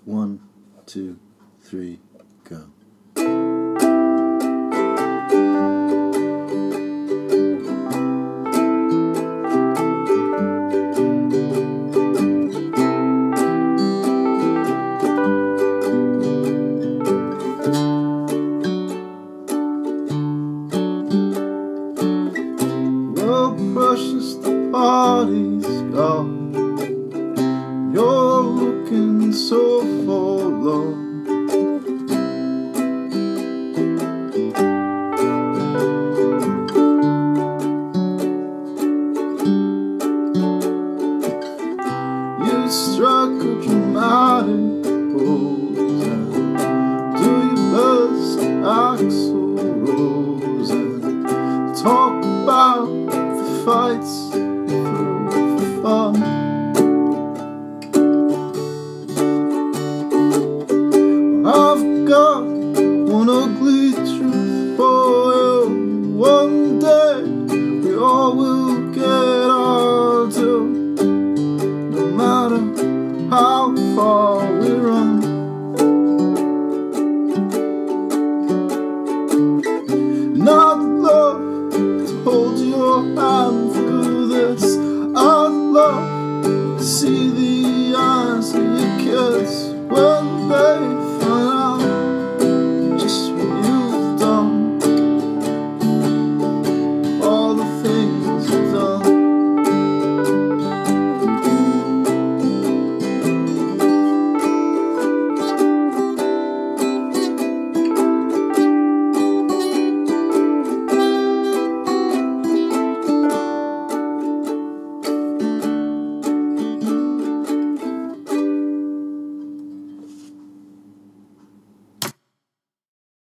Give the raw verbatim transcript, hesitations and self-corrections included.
One, two, three, go. Well, precious, the party's gone. You're looking so forlorn. You struck a dramatic pose and do your best Axl Rose and talk about the fights through for fun. I've got one ugly truth for you. One day we all will get our due, no matter how far we run. And I'd love to hold your hand through this. I'd love to see the